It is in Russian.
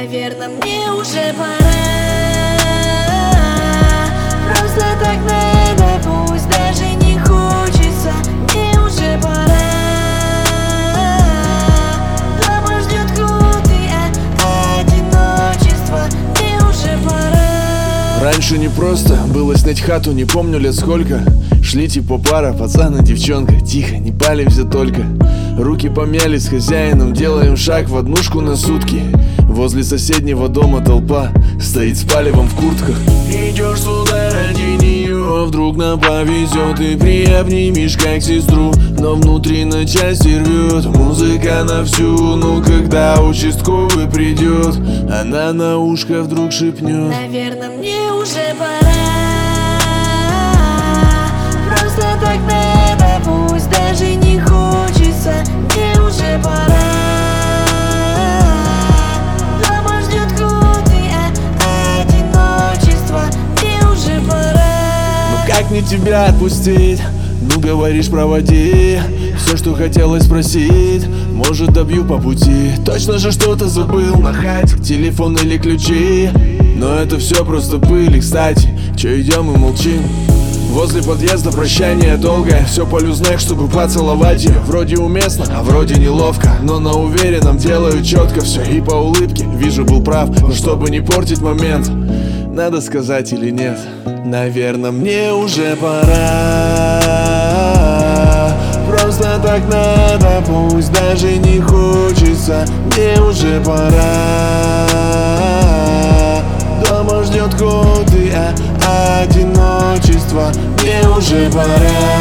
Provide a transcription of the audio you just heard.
Наверное, мне уже пора. Просто так надо, пусть даже не хочется. Мне уже пора. Дома ждет крутый одиночество. Мне уже пора. Раньше не просто было снять хату, не помню лет сколько. Шли типа пара, пацан и девчонка. Тихо, не палимся только. Руки помялись с хозяином, делаем шаг в однушку на сутки. Возле соседнего дома толпа стоит с палевом в куртках. Идешь сюда ради нее, вдруг нам повезет и приобнимешь как сестру. Но внутри на части рвет музыка на всю. Ну когда участковый придет, она на ушко вдруг шепнет: наверное, мне уже пора. Просто так надо, пусть даже не хочется. Мне уже пора. Дома ждет крутый одиночество. Мне уже пора. Ну как мне тебя отпустить? Ну говоришь, проводи. Все, что хотелось спросить, может, добью по пути. Точно же что-то забыл на хате, телефон или ключи. Но это все просто пыль, кстати. Че, идем и молчим? Возле подъезда прощание долгое. Все полю знак, чтобы поцеловать ее. Вроде уместно, а вроде неловко. Но на уверенном делаю четко все. И по улыбке вижу, был прав. Но чтобы не портить момент, надо сказать или нет? Наверное, мне уже пора. Просто так надо, пусть даже не хочется. Мне уже пора. Дома ждет крутый одиночество. Мне уже пора.